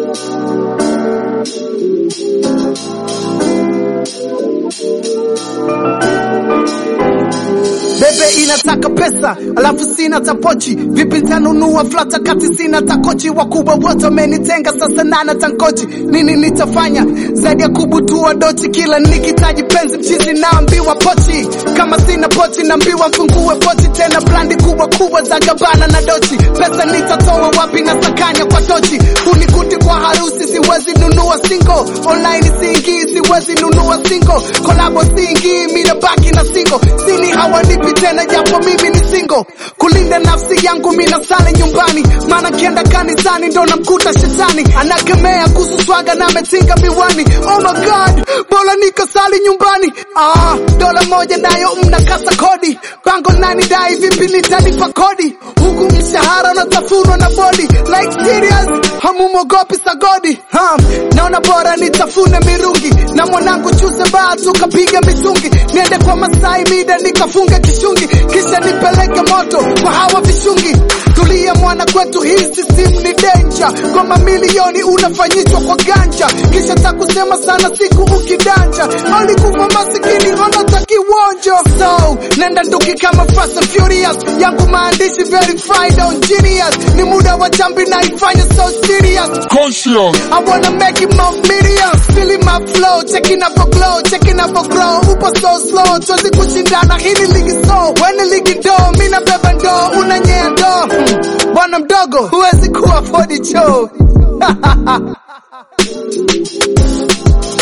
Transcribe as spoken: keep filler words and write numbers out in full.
Bebe inataka pesa, alafu sina tapochi. Vipi nitanunua flata kati sina takochi? Wakubwa wote wamenitenga, sasa nana tankochi. Nini nitafanya zaidi ya kubutua dochi? Kila nikitaji penzi mchizi naambiwa pochi. Kama sina pochi naambiwa mfungue pochi. Tena blandi kubwa kubwa za Gabbana na Dochi. Pesa nitatoa wapi na sakanya kwa tochi? Kunikuti kwa harusi siwezi nunua single. Online siingi siwezi nunua single. Collabo siingi mina baki na single. Sini hawanipi tena japo mimi ni single. Kulinda nafsi yangu mina sale nyumbani. Maana kienda kanisani ndo namkuta shetani. Anakemea kuhusu swaga na metinga miwani. Oh my god, bora nikasali nyumbani. Ah, dola moja nayo mnakasa kodi. Bango nani dai vipi nitalipa kodi? Huku mshahara unatafunwa na body. Like serious, hamumogopi sagodi. Ham, naona bora nitafune mirungi. Na mwanangu chuse baa tukapiga mitungi. Niende kwa Masai mida nikafunga kishungi. Kisha nipeleke moto kwa hawa vishungi. Tulia mwana kwetu hii system ni danger. Kwa mamilioni unafanyishwa kwa ganja. Kisha takusema sana siku ukidanja. Oli kufa masikini wanataki wonjo. So, nenda nduki kama Fast and Furious. Yangu maandishi verified on Genius. Ni muda wa chambi na ifanya so serious. Conscious, I wanna make it more millions. Feeling my flow, checking up for glow, checking up for grow. Upo so slow, chozi kushindana hili ligi so. Wene ligi do, mina beba ndo, unanyea do. Hmm. Bwana mdogo, huwezi kuwa afford cho.